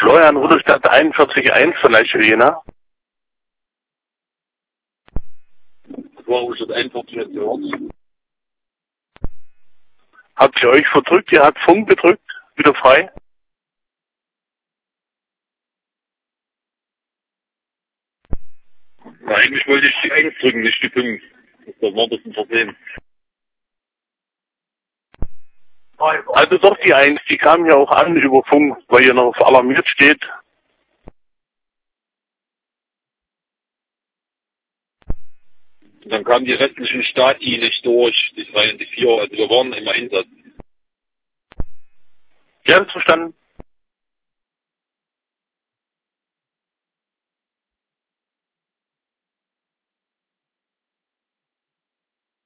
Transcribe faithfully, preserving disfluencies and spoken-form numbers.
Florian Rudolstadt einundvierzig eins von Eichel-Jena. Warum steht einfach nicht gehört? Habt ihr euch verdrückt? Ihr habt Funk gedrückt? Wieder frei? Na, eigentlich wollte ich die eins drücken, nicht die fünf. Das war das ein Versehen. Also doch die eins, die kam ja auch an über Funk, weil ihr noch auf alarmiert steht. Dann kamen die restlichen Stati nicht durch, die drei und die vier, also wir waren im Einsatz. Ja, das verstanden.